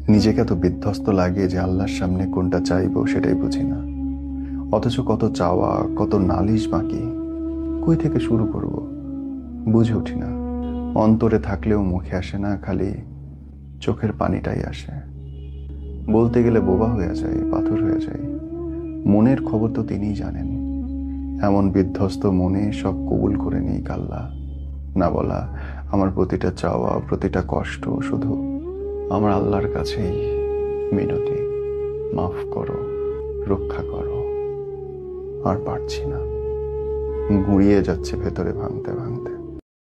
নিজেকে এত বিধ্বস্ত লাগে যে আল্লাহর সামনে কোনটা চাইবো সেটাই বুঝি না। অথচ কত চাওয়া, কত নালিশ বাকি, কই থেকে শুরু করব বুঝে উঠি না। অন্তরে থাকলেও মুখে আসে না, খালি চোখের পানিটাই আসে। বলতে গেলে বোবা হয়ে যায়, পাথর হয়ে যায়। মনের খবর তো তিনিই জানেন। এমন বিধ্বস্ত মনে সব কবুল করে নিই আল্লাহ। না বলা আমার প্রতিটা চাওয়া, প্রতিটা কষ্ট শুধু আমার আল্লাহর কাছেই মিনতি। মাফ করো, রক্ষা করো। আর পারছি না, গুঁড়িয়ে যাচ্ছে ভেতরে ভাঙতে ভাঙতে।